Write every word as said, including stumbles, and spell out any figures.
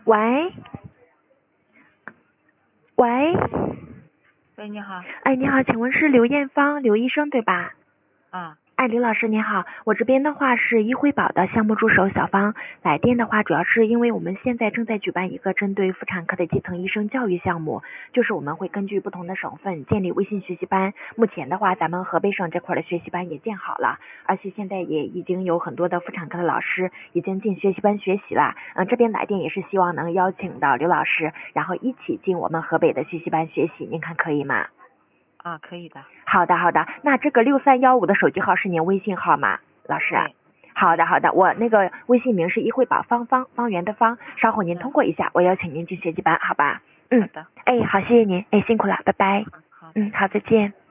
喂，喂， 喂，你好。 哎，你好，请问是刘艳芳刘医生对吧？ 啊， 哎，刘老师你好，我这边的话是医惠宝的项目助手小芳，来电的话主要是因为我们现在正在举办一个针对妇产科的基层医生教育项目，就是我们会根据不同的省份建立微信学习班，目前的话咱们河北省这块的学习班也建好了，而且现在也已经有很多的妇产科的老师已经进学习班学习了，嗯，这边来电也是希望能邀请到刘老师，然后一起进我们河北的学习班学习，您看可以吗？ 啊，可以的。 好的好的，那这个六三一五的手机号是您微信号吗，老师？ 对。 好的好的，我那个微信名是医惠宝方方方圆的方，稍后您通过一下，我邀请您进学习班，好吧？嗯， 好的。 哎，好，谢谢您，哎，辛苦了，拜拜。 好。 嗯，好，再见。